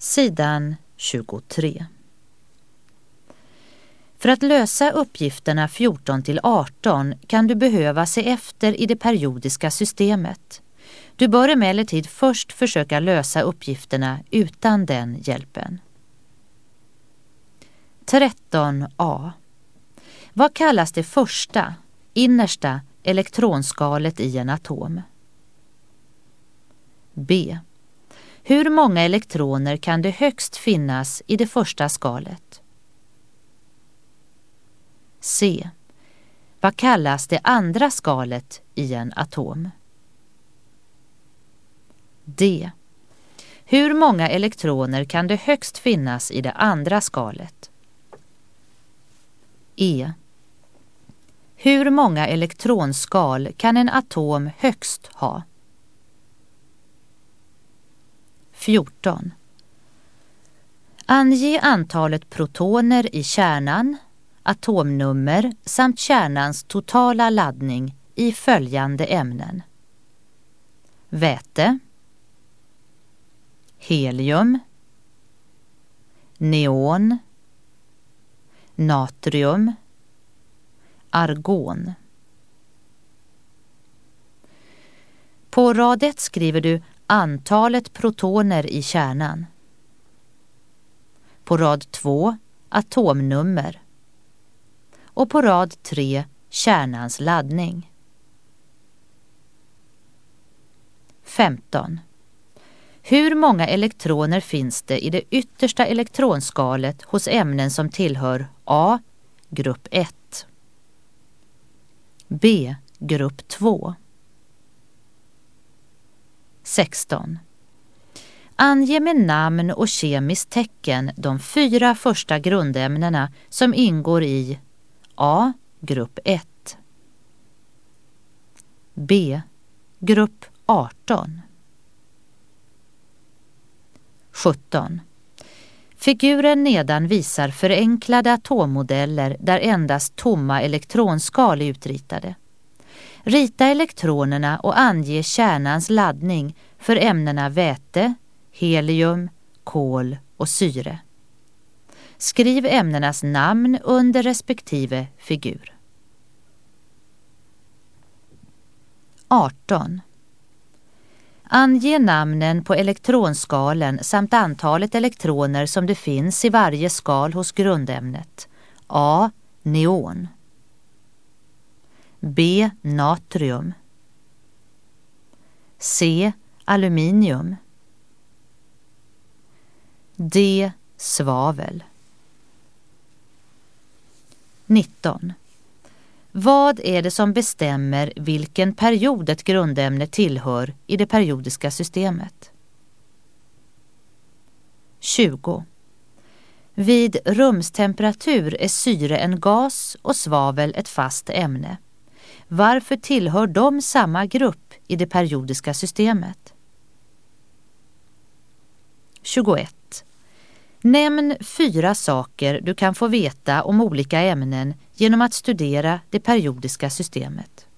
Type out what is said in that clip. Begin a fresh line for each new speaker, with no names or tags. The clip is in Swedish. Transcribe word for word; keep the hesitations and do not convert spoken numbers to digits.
Sidan tjugotre. För att lösa uppgifterna fjorton till arton kan du behöva se efter i det periodiska systemet. Du bör emellertid först försöka lösa uppgifterna utan den hjälpen. tretton a. Vad kallas det första, innersta elektronskalet i en atom? B. Hur många elektroner kan det högst finnas i det första skalet? C. Vad kallas det andra skalet i en atom? D. Hur många elektroner kan det högst finnas i det andra skalet? E. Hur många elektronskal kan en atom högst ha? fjorton. Ange antalet protoner i kärnan, atomnummer samt kärnans totala laddning i följande ämnen: väte, helium, neon, natrium, argon. På rad ett skriver du antalet protoner i kärnan. På rad två atomnummer. Och på rad tre kärnans laddning. femton. Hur många elektroner finns det i det yttersta elektronskalet hos ämnen som tillhör A, grupp ett, B, grupp två? sexton. Ange med namn och kemiskt tecken de fyra första grundämnena som ingår i A, grupp ett, B, grupp arton. sjutton. Figuren nedan visar förenklade atommodeller där endast tomma elektronskal är utritade. Rita elektronerna och ange kärnans laddning för ämnena väte, helium, kol och syre. Skriv ämnenas namn under respektive figur. arton. Ange namnen på elektronskalen samt antalet elektroner som det finns i varje skal hos grundämnet. A. Neon. B. Natrium. C. Aluminium. D. Svavel. nitton. Vad är det som bestämmer vilken period ett grundämne tillhör i det periodiska systemet? tjugo. Vid rumstemperatur är syre en gas och svavel ett fast ämne. Varför tillhör de samma grupp i det periodiska systemet? tjugoett. Nämn fyra saker du kan få veta om olika ämnen genom att studera det periodiska systemet.